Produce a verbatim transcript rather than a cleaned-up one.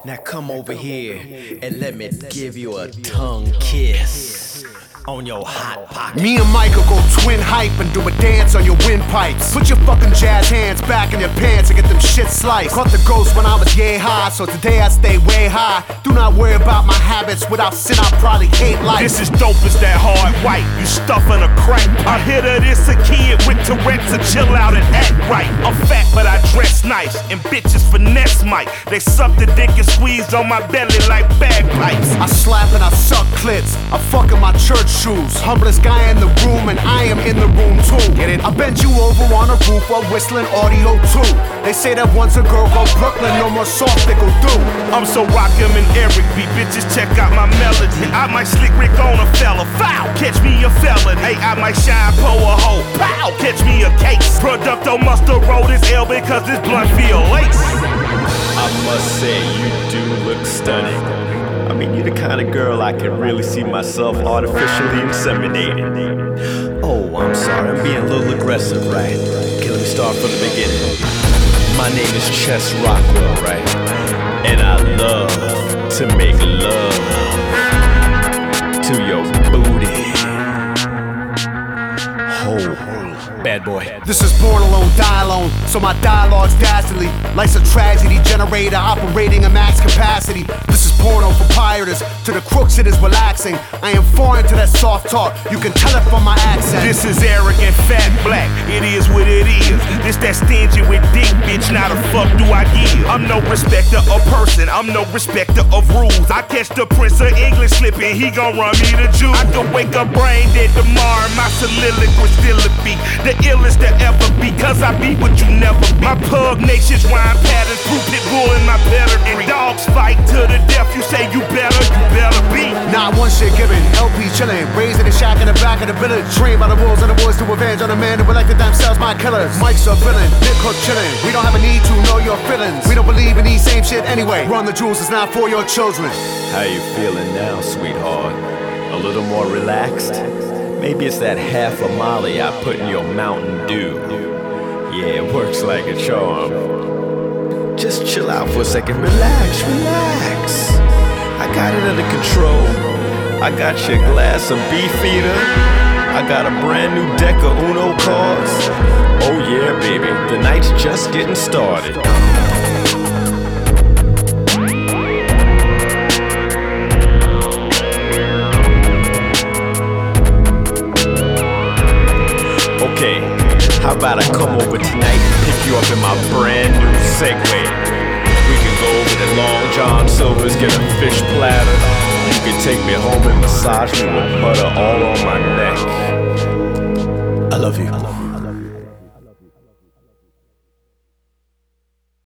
Now come over here and let me give you a tongue kiss on your hot pocket. Me and Michael go twin hype and do a dance on your windpipes. Put your fucking jazz hands back in your pants and get them shit sliced. Caught the ghost when I was yay high, so today I stay way high. Do not worry about my habits, without sin I probably hate life. This is dope as that hard white, you stuffing a crack pipe. I hit her this a kid with Tourette's to chill out and act right. I'm fat but I dress nice, and bitches finesse Mike. They suck the dick and squeeze on my belly like bagpipes. I slap and I suck clits, I fuck in my church shoes. Humblest guy in the room and I am in the room too. Get it? I bend you over on a roof while whistling audio too. They say that once a girl go Brooklyn, no more soft they go do. I'm so rockin' and Eric B, bitches check out my melody. I might slick Rick on a fella, foul, catch me a felon. Hey, I might shine po a hoe, pow, catch me a case. Producto musta roll this L because this blunt feel lace. I must say you do look stunning. I mean, you're the kind of girl I can really see myself artificially inseminating. Oh, I'm sorry, I'm being a little aggressive, right? Okay, let me start from the beginning. My name is Chess Rockwell, right? And I love to make love to your booty. Ho, bad boy. This is born alone, die alone, so my dialogue's dastardly. Life's a tragedy generator operating at max capacity. This is porno for pirates, to the crooks it is relaxing. I am foreign to that soft talk, you can tell it from my accent. This is arrogant fat black, it is what it is. This that stingy with dick, bitch, now the fuck do I give? I'm no respecter of person, I'm no respecter of rules. I catch the Prince of English slipping, he gon' run me the Jew. I can wake up brain dead tomorrow, my soliloquy still a beat. The illest to ever be, cause I be what you never be. My pugnacious rhyme patterns, proof pit bull in my pedigree. Dogs fight to the death, you say you better, you better be. Not one shit given, L P chillin', raised in the shack in the back of the village. Trained by the wolves and the boys to avenge on the man who elected themselves my killers. Mike's a villain, Nick Hook chillin'. We don't have a need to know your feelings. We don't believe in these same shit anyway. Run the jewels, it's not for your children. How you feeling now, sweetheart? A little more relaxed? Maybe it's that half a molly I put in your Mountain Dew. Yeah, it works like a charm. Just chill out for a second, relax, relax. I got it under control. I got your glass of Beefeater. I got a brand new deck of Uno cards. Oh yeah, baby, the night's just getting started. Okay, how about I come over tonight and pick you up in my brand new Segway? We can go over to Long John Silver's, get a fish platter. You can take me home and massage me with butter all on my neck.